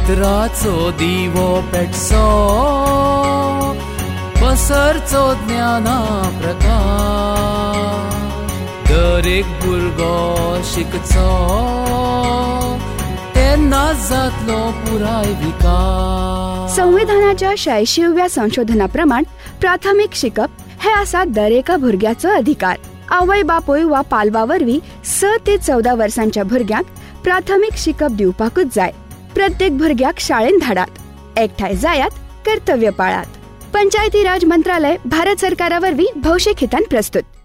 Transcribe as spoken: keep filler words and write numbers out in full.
उतराचो दिवो पेटचो, पसरचो ज्ञाना प्रकाश, दरेक भुरगो शिकचो, तेन्ना जातलो पुराय विकास. संविधानाच्या शहाऐंशीव्या संशोधनाप्रमाण प्राथमिक शिकप हे आसा दरेका भुरग्याचो अधिकार. आवय बापूय वा पालवा वरवीं स ते चौदा वर्सांच्या भुरग्यांक प्राथमिक शिकप दिवपाकूच जाय. प्रत्येक भुरग्याक शाळेंत धाडात, एकठांय जायात, कर्तव्य पाळात. पंचायती राज मंत्रालय भारत सरकारा वरवीं भौशीक हितान प्रस्तुत.